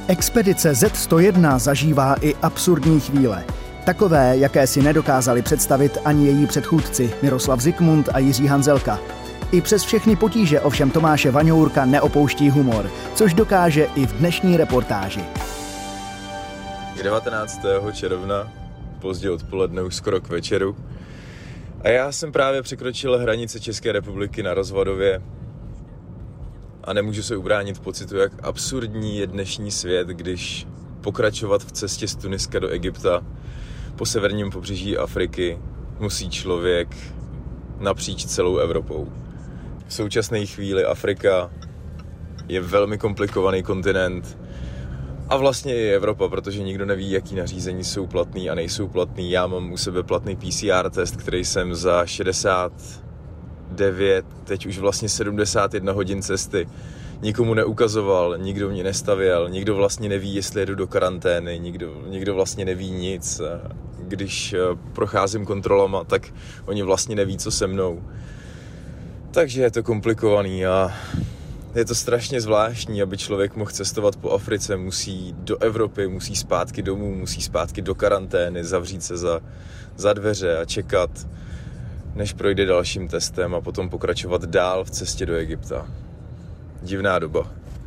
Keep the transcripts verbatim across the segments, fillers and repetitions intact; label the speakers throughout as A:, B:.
A: Expedice zet sto jedna zažívá i absurdní chvíle. Takové, jaké si nedokázali představit ani její předchůdci Miroslav Zikmund a Jiří Hanzelka. I přes všechny potíže ovšem Tomáše Vaňourka neopouští humor, což dokáže i v dnešní reportáži.
B: Je devatenáctého června, pozdě odpoledne, už skoro k večeru. A já jsem právě překročil hranice České republiky na Rozvadově a nemůžu se ubránit pocitu, jak absurdní je dnešní svět, když pokračovat v cestě z Tuniska do Egypta po severním pobřeží Afriky musí člověk napříč celou Evropou. V současné chvíli Afrika je velmi komplikovaný kontinent a vlastně i Evropa, protože nikdo neví, jaký nařízení jsou platný a nejsou platný. Já mám u sebe platný P C R test, který jsem za šedesát devět, teď už vlastně sedmdesát jedna hodin cesty nikomu neukazoval, nikdo mě nestavěl, nikdo vlastně neví, jestli jedu do karantény, nikdo, nikdo vlastně neví nic. Když procházím kontrolama, tak oni vlastně neví, co se mnou. Takže je to komplikovaný a je to strašně zvláštní, aby člověk mohl cestovat po Africe, musí do Evropy, musí zpátky domů, musí zpátky do karantény, zavřít se za, za dveře a čekat, než projde dalším testem a potom pokračovat dál v cestě do Egypta. Divná doba.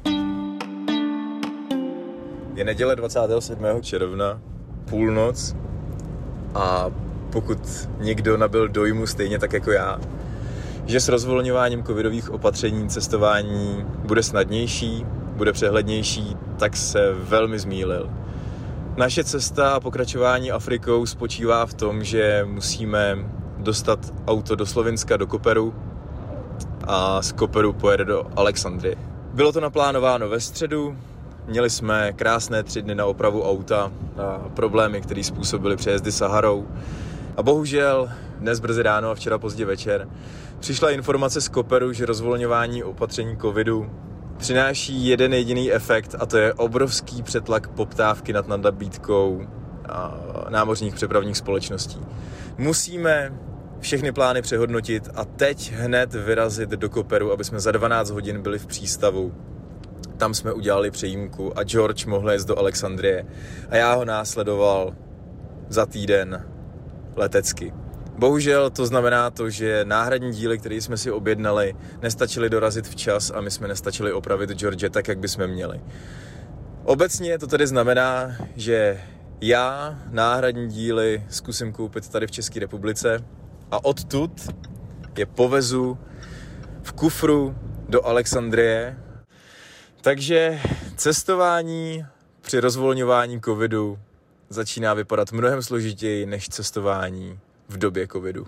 B: Je neděle dvacátého sedmého června, půlnoc a pokud někdo nabyl dojmu stejně tak jako já, že s rozvolňováním covidových opatření cestování bude snadnější, bude přehlednější, tak se velmi zmýlil. Naše cesta a pokračování Afrikou spočívá v tom, že musíme dostat auto do Slovinska, do Koperu a z Koperu pojede do Alexandrie. Bylo to naplánováno ve středu, měli jsme krásné tři dny na opravu auta a problémy, které způsobily přejezdy Saharou. A bohužel dnes brzy ráno a včera pozdě večer přišla informace z Koperu, že rozvolňování opatření covidu přináší jeden jediný efekt a to je obrovský přetlak poptávky nad nabídkou námořních přepravních společností. Musíme všechny plány přehodnotit a teď hned vyrazit do Koperu, aby jsme za dvanáct hodin byli v přístavu. Tam jsme udělali přejímku a George mohl jít do Alexandrie a já ho následoval za týden letecky. Bohužel to znamená to, že náhradní díly, které jsme si objednali, nestačily dorazit včas a my jsme nestačili opravit George tak, jak bychom měli. Obecně to tedy znamená, že já náhradní díly zkusím koupit tady v České republice a odtud je povezu v kufru do Alexandrie. Takže cestování při rozvolňování covidu začíná vypadat mnohem složitěji než cestování v době covidu.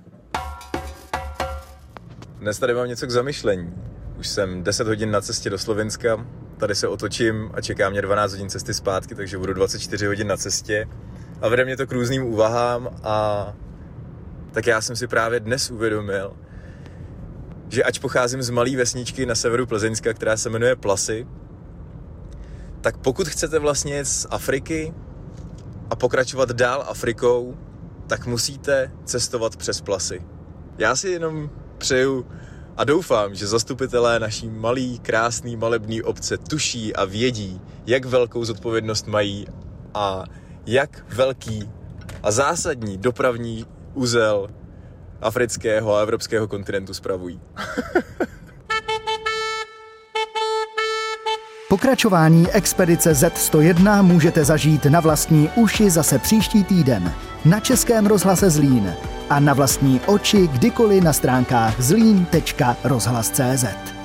B: Dnes tady mám něco k zamyšlení. Už jsem deset hodin na cestě do Slovenska, tady se otočím a čeká mě dvanáct hodin cesty zpátky, takže budu dvacet čtyři hodin na cestě a vede mě to k různým úvahám a tak já jsem si právě dnes uvědomil, že ač pocházím z malé vesničky na severu Plzeňska, která se jmenuje Plasy, tak pokud chcete vlastně jet z Afriky a pokračovat dál Afrikou, tak musíte cestovat přes Plasy. Já si jenom přeju a doufám, že zastupitelé naší malý, krásný, malebný obce tuší a vědí, jak velkou zodpovědnost mají a jak velký a zásadní dopravní uzel afrického a evropského kontinentu spravují.
A: Pokračování expedice zet sto jedna můžete zažít na vlastní uši zase příští týden na Českém rozhlase Zlín a na vlastní oči kdykoliv na stránkách zlín tečka rozhlas tečka cé zet.